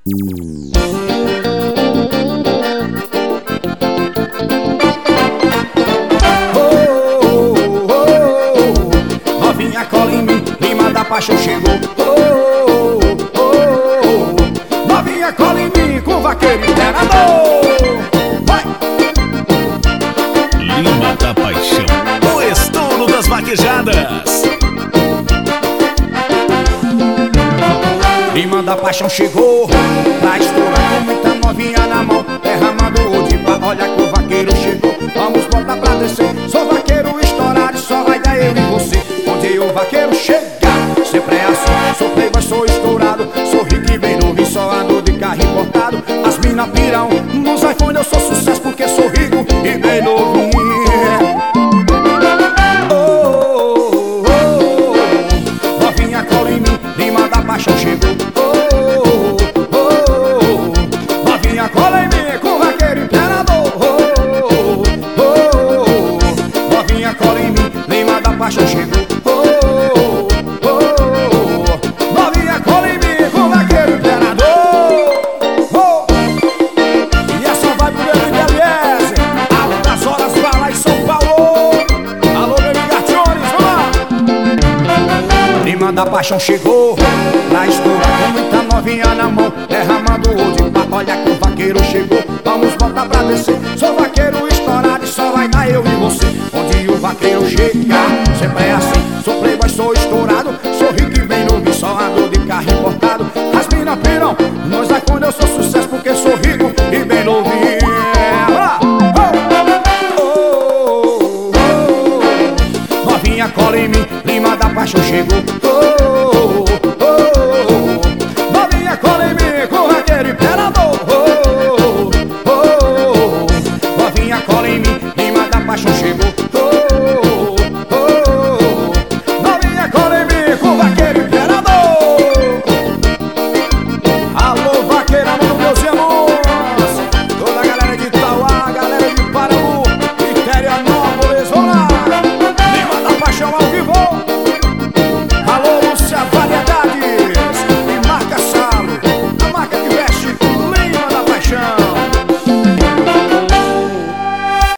Novinha cola em mim, Lima da Paixão chegou. Novinha cola em mim com vaqueiro imperador. Vai! Lima da Paixão, o estouro das vaquejadas. Lima da Paixão chegou pra estourar com muita novinha na mão, derramando o de pá. Olha que o vaqueiro chegou, vamos botar pra descer. Sou vaqueiro estourado, só vai dar eu e você. Onde o vaqueiro chegar, sempre é assim. Sou playboy, sou estourado, sou rico e bem novo, só ando de carro importado. As mina piram, nos iPhone eu sou sucesso porque sou rico e bem novinho. Novinha cola em mim, Lima da Paixão chegou. Novinha cola em mim com vaqueiro imperador. Novinha cola em mim, Lima da Paixão chegou. Novinha cola em mim com vaqueiro imperador. E essa vai pro meu amigo Eliese, Altas Horas, vai lá em São Paulo. Alô, meu amigo Artiones, vamos lá. Lima da Paixão chegou pra estourar com muita novinha na mão, derramando o de pá. Olha que o vaqueiro chegou, vamos botar pra descer. Sou vaqueiro estourado e só vai dar eu e você. Onde o vaqueiro chegar, sempre é assim. Sou playboy, sou estourado, sou rico e bem novo, só ando de carro importado. As mina piram, nós iPhone eu sou sucesso porque sou rico e bem novinho. Novinha cola em mim, Lima da Paixão chegou.